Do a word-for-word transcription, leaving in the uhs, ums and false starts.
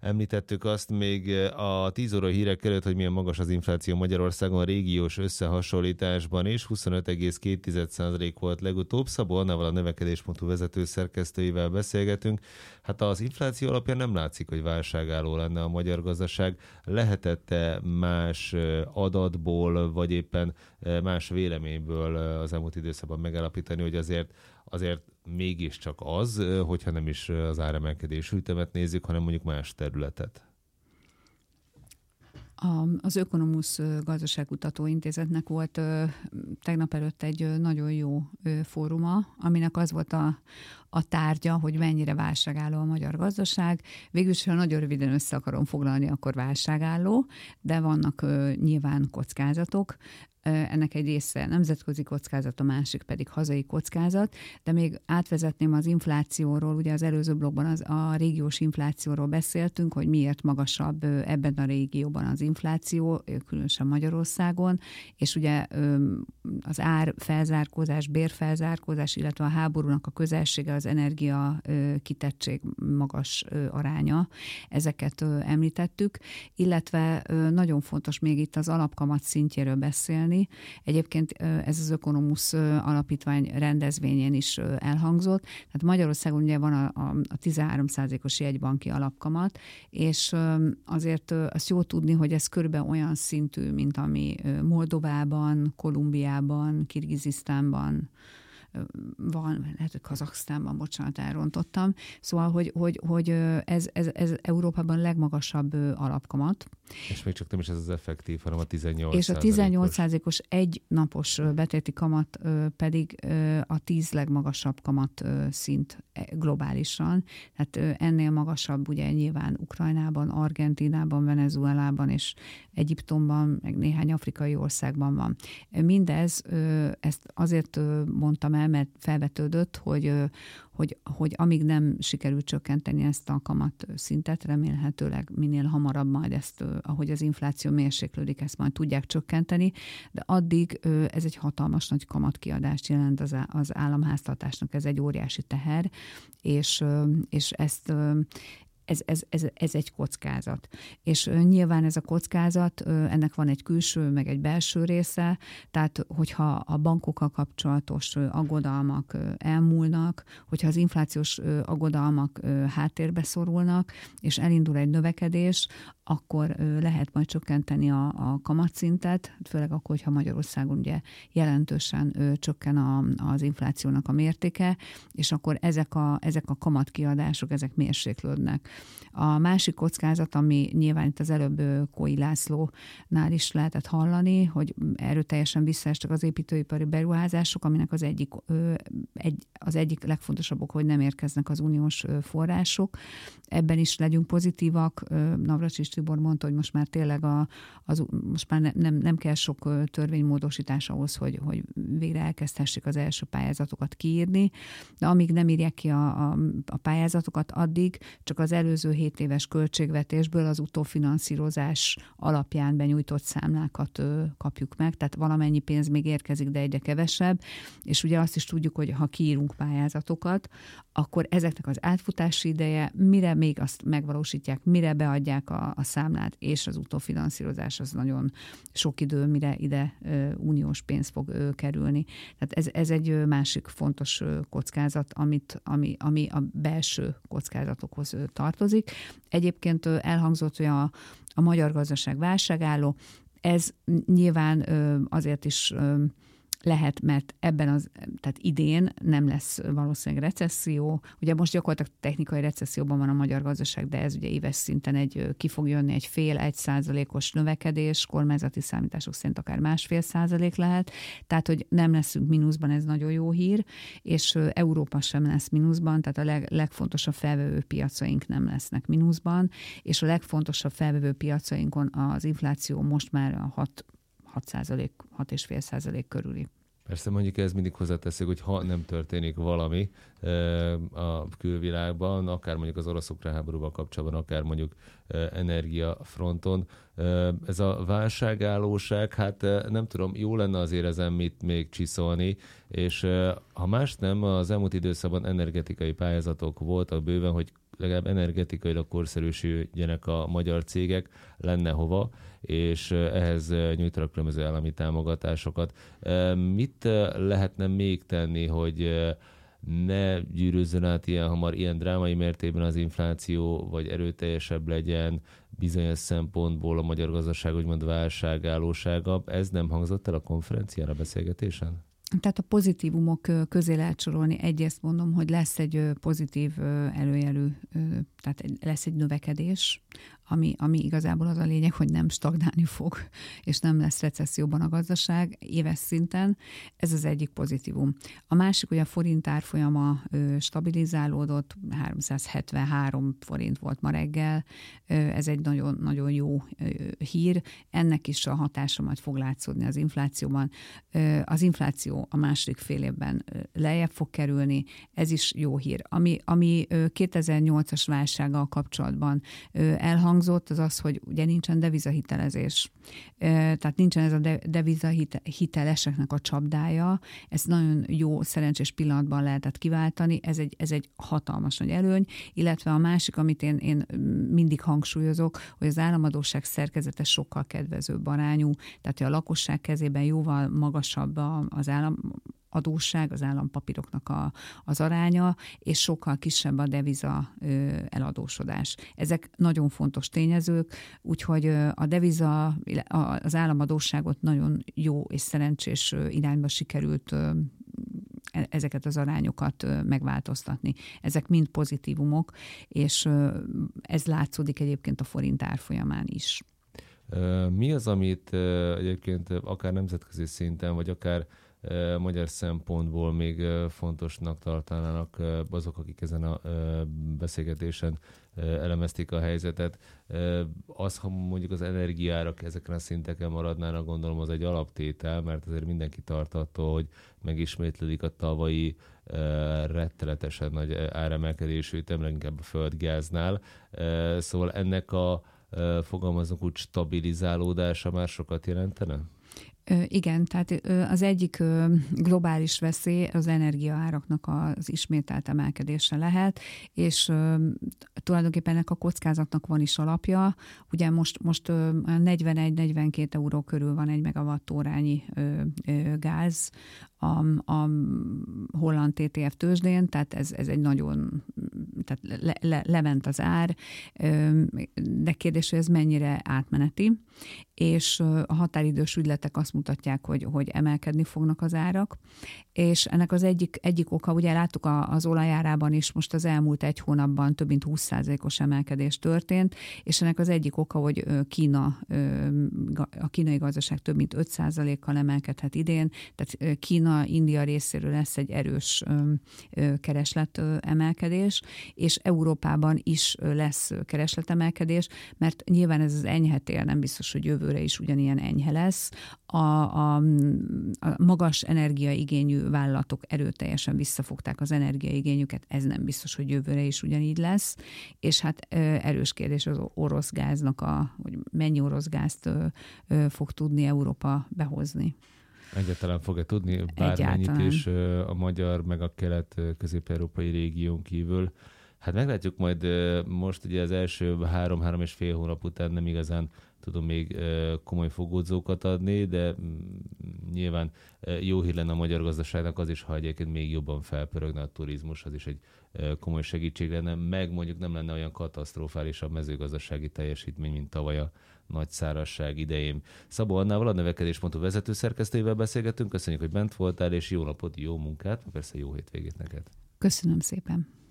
Említettük azt még a tíz óra hírek előtt, hogy milyen magas az infláció Magyarországon a régiós összehasonlításban is. huszonöt egész két százalék volt legutóbb. Szabó Annával, a növekedés pont hu vezető szerkesztőivel beszélgetünk. Hát az infláció alapján nem látszik, hogy válságálló lenne a magyar gazdaság. Lehetett-e más adatból, vagy éppen más véleményből az elmúlt időszakban megállapítani, hogy azért, azért mégiscsak az, hogyha nem is az áremelkedés ütemet nézzük, hanem mondjuk más területet? A, az Ökonomusz Gazdaságkutató Intézetnek volt ö, tegnap előtt egy ö, nagyon jó ö, fóruma, aminek az volt a, a tárgya, hogy mennyire válságálló a magyar gazdaság. Végülis, ha nagyon röviden össze akarom foglalni, akkor válságálló, de vannak ö, nyilván kockázatok. Ennek egy része nemzetközi kockázat, a másik pedig hazai kockázat, de még átvezetném az inflációról, ugye az előző blogban az, a régiós inflációról beszéltünk, hogy miért magasabb ebben a régióban az infláció, különösen Magyarországon, és ugye az ár felzárkózás, bérfelzárkózás, illetve a háborúnak a közelsége, az energia kitettség magas aránya, ezeket említettük, illetve nagyon fontos még itt az alapkamat szintjéről beszélni. Egyébként ez az Ökonomusz alapítvány rendezvényén is elhangzott. Tehát Magyarországon ugye van a, a, a tizenhárom százalékos jegybanki alapkamat, és azért azt jó tudni, hogy ez körülbelül olyan szintű, mint ami Moldovában, Kolumbiában, Kirgizisztánban van, lehet, hogy Kazaksztánban, bocsánat, elrontottam. Szóval, hogy, hogy, hogy ez, ez, ez Európában legmagasabb alapkamat. És még csak nem is ez az effektív, hanem a tizennyolc És a tizennyolc százalékos egy napos betéti kamat pedig a tíz legmagasabb kamat szint globálisan. Tehát ennél magasabb ugye nyilván Ukrajnában, Argentínában, Venezuelában és Egyiptomban, meg néhány afrikai országban van. Mindez, ezt azért mondtam el, mert felvetődött, hogy, hogy, hogy amíg nem sikerül csökkenteni ezt a kamat szintet, remélhetőleg minél hamarabb majd ezt, ahogy az infláció mérséklődik, ezt majd tudják csökkenteni, de addig ez egy hatalmas nagy kamatkiadást jelent az, az államháztartásnak, ez egy óriási teher, és, és ezt Ez, ez, ez, ez egy kockázat. És nyilván ez a kockázat, ennek van egy külső, meg egy belső része, tehát hogyha a bankokkal kapcsolatos aggodalmak elmúlnak, hogyha az inflációs aggodalmak háttérbe szorulnak, és elindul egy növekedés, akkor lehet majd csökkenteni a, a kamatszintet, főleg akkor, hogyha Magyarországon ugye jelentősen ö, csökken a, az inflációnak a mértéke, és akkor ezek a, ezek a kamatkiadások, ezek mérséklődnek. A másik kockázat, ami nyilván itt az előbb Kói Lászlónál is lehetett hallani, hogy erőteljesen visszaestek az építőipari beruházások, aminek az egyik, ö, egy, az egyik legfontosabb ok, hogy nem érkeznek az uniós források. Ebben is legyünk pozitívak. Navracsics Tibor mondta, hogy most már tényleg a, az, most már ne, nem, nem kell sok törvénymódosítás ahhoz, hogy, hogy végre elkezdhessék az első pályázatokat kiírni, de amíg nem írják ki a, a, a pályázatokat, addig csak az előző hét éves költségvetésből az utófinanszírozás alapján benyújtott számlákat ö, kapjuk meg, tehát valamennyi pénz még érkezik, de egyre kevesebb, és ugye azt is tudjuk, hogy ha kiírunk pályázatokat, akkor ezeknek az átfutási ideje, mire még azt megvalósítják, mire beadják a, a számlát, és az utófinanszírozás az nagyon sok idő, mire ide ö, uniós pénz fog ö, kerülni. Tehát ez, ez egy másik fontos ö, kockázat, amit, ami, ami a belső kockázatokhoz ö, tartozik. Egyébként ö, elhangzott, hogy a, a magyar gazdaság válságálló, ez nyilván ö, azért is ö, lehet, mert ebben az, tehát idén nem lesz valószínűleg recesszió. Ugye most gyakorlatilag technikai recesszióban van a magyar gazdaság, de ez ugye éves szinten egy, ki fog jönni egy fél, egy százalékos növekedés, kormányzati számítások szerint akár másfél százalék lehet. Tehát, hogy nem leszünk mínuszban, ez nagyon jó hír, és Európa sem lesz mínuszban, tehát a leg, legfontosabb felvevő piacaink nem lesznek mínuszban, és a legfontosabb felvevő piacainkon az infláció most már a hat hat százalék, hat egész öt százalék körüli. Persze mondjuk ez mindig hozzáteszik, hogy ha nem történik valami a külvilágban, akár mondjuk az orosz-ukrán háborúval kapcsolatban, akár mondjuk energiafronton, ez a válságállóság, hát nem tudom, jó lenne azért ezen mit még csiszolni, és ha más nem, az elmúlt időszakban energetikai pályázatok voltak bőven, hogy legalább energetikailag korszerűsödjenek a magyar cégek, lenne hova, és ehhez nyújtanak különböző állami támogatásokat. Mit lehetne még tenni, hogy ne gyűrűzzön át ilyen hamar, ilyen drámai mértékben az infláció, vagy erőteljesebb legyen bizonyos szempontból a magyar gazdaság, úgymond válságállósága? Ez nem hangzott el a konferencián, a beszélgetésen? Tehát a pozitívumok közé lehet sorolni. Egyrészt mondom, hogy lesz egy pozitív előjelű, tehát lesz egy növekedés, ami, ami igazából az a lényeg, hogy nem stagnálni fog, és nem lesz recesszióban a gazdaság éves szinten. Ez az egyik pozitívum. A másik, hogy a forint árfolyama stabilizálódott, háromszázhetvenhárom forint volt ma reggel, ez egy nagyon, nagyon jó hír. Ennek is a hatása majd fog látszódni az inflációban. Az infláció a második fél évben lejjebb fog kerülni, ez is jó hír. Ami, ami kétezer-nyolcas válsággal kapcsolatban elhangzott, az az, hogy ugye nincsen devizahitelezés. Tehát nincsen ez a devizahiteleseknek a csapdája. Ez nagyon jó, szerencsés pillanatban lehetett kiváltani. Ez egy, ez egy hatalmas nagy előny, illetve a másik, amit én, én mindig hangsúlyozok, hogy az államadósság szerkezete sokkal kedvezőbb arányú, tehát hogy a lakosság kezében jóval magasabb az állam adósság, az állampapíroknak a, az aránya, és sokkal kisebb a deviza ö, eladósodás. Ezek nagyon fontos tényezők, úgyhogy a deviza, az államadósságot nagyon jó és szerencsés irányba sikerült ö, ezeket az arányokat megváltoztatni. Ezek mind pozitívumok, és ez látszódik egyébként a forint árfolyamán is. Mi az, amit egyébként akár nemzetközi szinten, vagy akár magyar szempontból még fontosnak tartanának azok, akik ezen a beszélgetésen elemezték a helyzetet? Az, ha mondjuk az energiaárak ezeken a szinteken maradnának, gondolom az egy alaptétel, mert azért mindenki tart attól, hogy megismétlődik a tavalyi rettenetesen nagy áremelkedésű, inkább a földgáznál. Szóval ennek a fogalmazunk úgy stabilizálódása már sokat jelentene? Igen, tehát az egyik globális veszély az energiaáraknak az ismételt emelkedése lehet, és tulajdonképpen ennek a kockázatnak van is alapja. Ugye most, most negyvenegy-negyvenkét euró körül van egy megawattórányi gáz a, a holland té té ef tőzsdén, tehát ez, ez egy nagyon, tehát le, le, lement az ár, de kérdés, hogy ez mennyire átmeneti, és a határidős ügyletek azt mutatják, hogy, hogy emelkedni fognak az árak, és ennek az egyik, egyik oka, ugye láttuk az olajárában is, most az elmúlt egy hónapban több mint húsz százalékos emelkedés történt, és ennek az egyik oka, hogy Kína, a kínai gazdaság több mint öt százalékkal emelkedhet idén, tehát Kína, India részéről lesz egy erős kereslet emelkedés, és Európában is lesz keresletemelkedés, mert nyilván ez az enyhe tél nem biztos, hogy jövőre is ugyanilyen enyhe lesz. A, a, a magas energiaigényű vállalatok erőteljesen visszafogták az energiaigényüket, ez nem biztos, hogy jövőre is ugyanígy lesz, és hát erős kérdés az orosz gáznak, a, hogy mennyi orosz gázt fog tudni Európa behozni. Egyáltalán fog-e tudni bármennyit is a magyar, meg a kelet-közép-európai régión kívül? Hát meglátjuk majd, most ugye az első három-három és fél hónap után nem igazán tudom még komoly fogódzókat adni, de nyilván jó hír lenne a magyar gazdaságnak az is, ha egyébként még jobban felpörögne a turizmus, az is egy komoly segítség lenne, meg mondjuk nem lenne olyan katasztrofális a mezőgazdasági teljesítmény, mint tavaly a nagy szárazság idején. Szabó Annával, a növekedés pont hu vezetőszerkesztőjével beszélgetünk, köszönjük, hogy bent voltál, és jó napot, jó munkát, persze jó hétvégét neked. Köszönöm szépen.